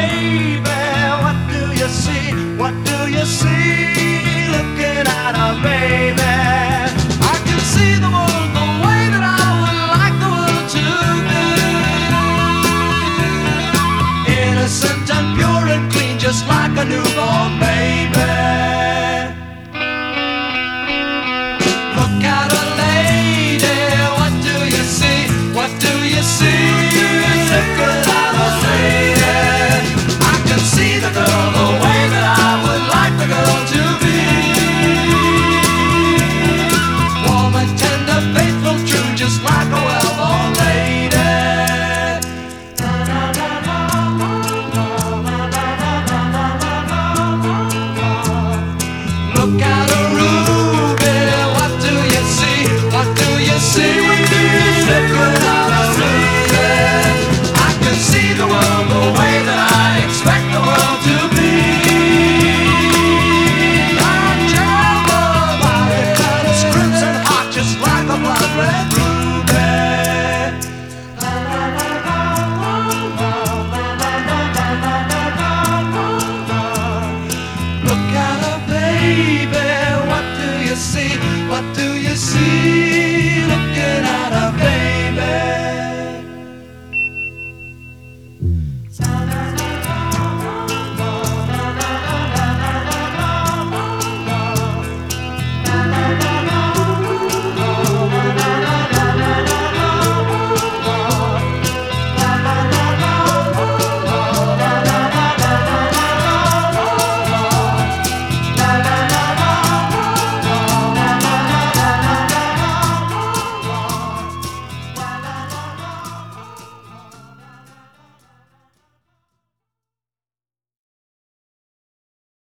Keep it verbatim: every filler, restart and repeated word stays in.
baby, what do you see? What do you see looking at a baby? I can see the world the way that I would like the world to be. Innocent and pure and clean, just like a newborn baby.